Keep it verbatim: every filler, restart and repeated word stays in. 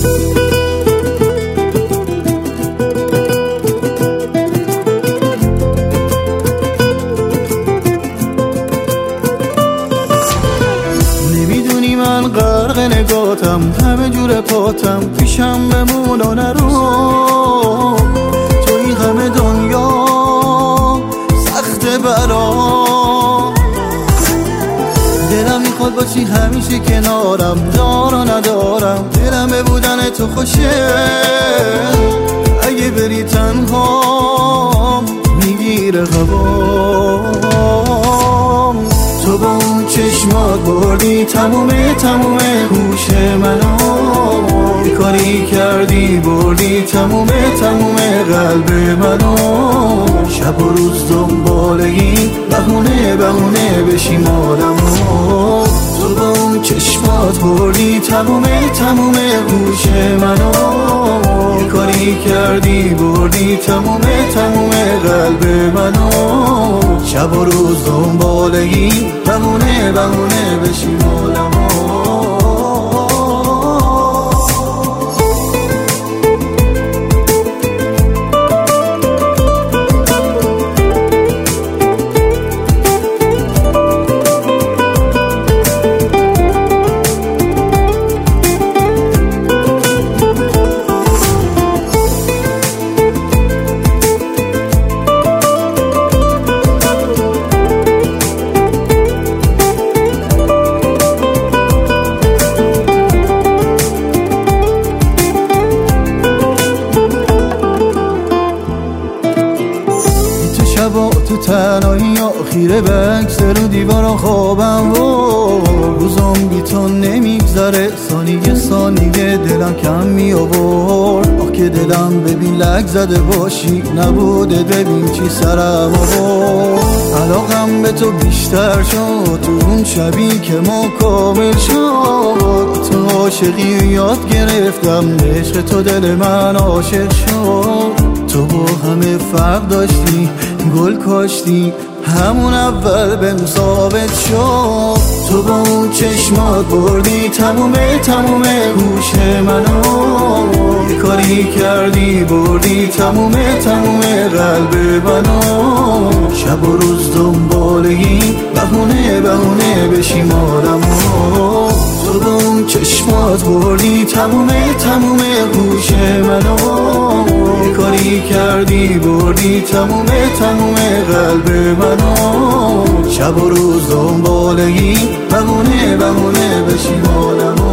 نمیدونی من غرق نگاتم، همه جور پاتم پیشم بمون و نرو. تو این همه دنیا سخت برا، دلم میخواد باشی همیشه کنارم، دار و ندارم دلم به بودن تو خوشه. اگه بری تنها میگیره هوام. تو با اون چشمات بردی تمومه تمومه هوش منو، یه کاری کردی بردی تمومه تمومه قلب منو. شب و روز دنبال این بهونه بهونه بشیم آدمو. تو با اون چشمات بردی تمومه تمومه هوش منو، یه کاری کردی بردی تمومه تمومه قلب منو. شب و روز دنبال این بهونه بهونه بشیم آدمو. شبا تو تنهایی آخیره بکسر و دیوارا خوابم و روزم بی تو نمیگذره، ثانیه ثانیه دلم کم می آورد. آخ که دلم ببین لگ زده باشی، نبوده ببین چی سرم آورد. علاقم به تو بیشتر شد تو اون شبی که ما کامل شد. تو عاشقی یاد گرفتم، عشق تو دل من عاشق شد. تو با همه فرق داشتی، گل کاشتی همون اول بهم ثابت شد. تو با اون چشمات بردی تمومه تمومه هوش منو، یه کاری کردی بردی تمومه تمومه قلب منو. شب و روز دنبال این بهونه بهونه بشیم آدمو. تو با اون چشمات بردی تمومه تمومه هوش منو، یه کاری کردی بردی تمومه تمومه قلب منو. شب و روز دنبال این بهونه بهونه بشیم آدمو.